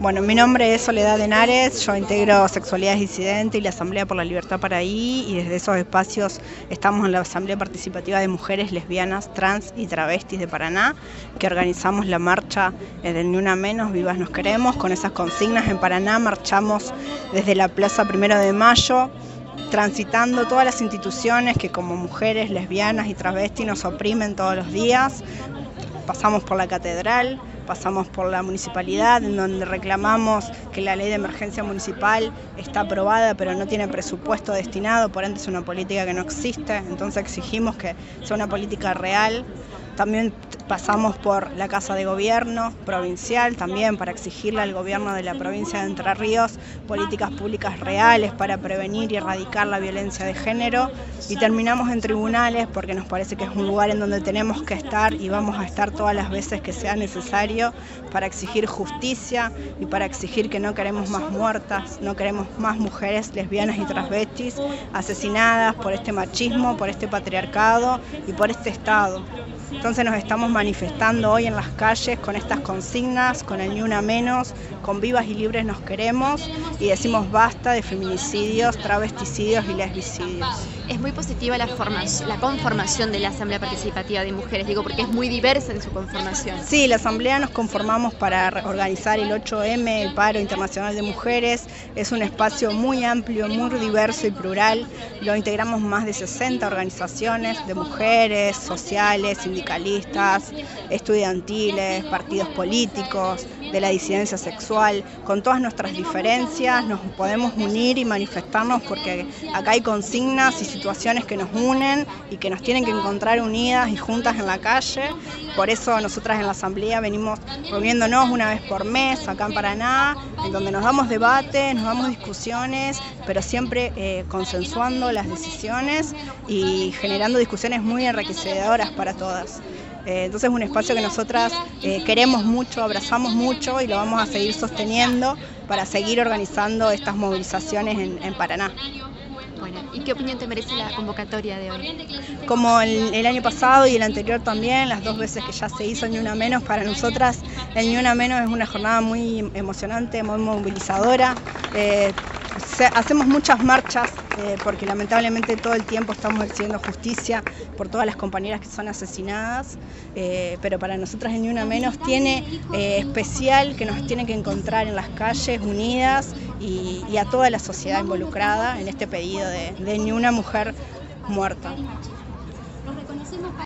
Bueno, mi nombre es Soledad Henares, yo integro Sexualidades Disidentes y la Asamblea por la Libertad Paraí, y desde esos espacios estamos en la Asamblea Participativa de Mujeres Lesbianas, Trans y Travestis de Paraná, que organizamos la marcha del Ni Una Menos, Vivas Nos Queremos. Con esas consignas en Paraná marchamos desde la Plaza 1 de Mayo, transitando todas las instituciones que como mujeres lesbianas y travestis nos oprimen todos los días. Pasamos por la catedral, pasamos por la municipalidad, en donde reclamamos que la ley de emergencia municipal está aprobada pero no tiene presupuesto destinado, por ende es una política que no existe, entonces exigimos que sea una política real. También pasamos por la Casa de Gobierno provincial, también para exigirle al gobierno de la provincia de Entre Ríos políticas públicas reales para prevenir y erradicar la violencia de género, y terminamos en tribunales porque nos parece que es un lugar en donde tenemos que estar y vamos a estar todas las veces que sea necesario para exigir justicia y para exigir que no queremos más muertas, no queremos más mujeres lesbianas y transvestis asesinadas por este machismo, por este patriarcado y por este Estado. Entonces nos estamos manifestando hoy en las calles con estas consignas, con el Ni Una Menos, con Vivas y Libres Nos Queremos, y decimos basta de feminicidios, travesticidios y lesbicidios. Es muy positiva la conformación de la Asamblea Participativa de Mujeres, digo, porque es muy diversa en su conformación. Sí, la Asamblea nos conformamos para organizar el 8M, el Paro Internacional de Mujeres. Es un espacio muy amplio, muy diverso y plural. Lo integramos más de 60 organizaciones de mujeres, sociales, sindicalistas, estudiantiles, partidos políticos, de la disidencia sexual. Con todas nuestras diferencias nos podemos unir y manifestarnos, porque acá hay consignas y situaciones que nos unen y que nos tienen que encontrar unidas y juntas en la calle. Por eso nosotras en la Asamblea venimos reuniéndonos una vez por mes acá en Paraná, en donde nos damos debates, nos damos discusiones, pero siempre consensuando las decisiones y generando discusiones muy enriquecedoras para todas. Entonces es un espacio que nosotras queremos mucho, abrazamos mucho, y lo vamos a seguir sosteniendo para seguir organizando estas movilizaciones en Paraná. Bueno, ¿y qué opinión te merece la convocatoria de hoy? Como el año pasado y el anterior también, las dos veces que ya se hizo Ni Una Menos, para nosotras el Ni Una Menos es una jornada muy emocionante, muy movilizadora. Hacemos muchas marchas porque lamentablemente todo el tiempo estamos exigiendo justicia por todas las compañeras que son asesinadas, pero para nosotras el Ni Una Menos tiene especial que nos tiene que encontrar en las calles unidas, y a toda la sociedad involucrada en este pedido de ni una mujer muerta.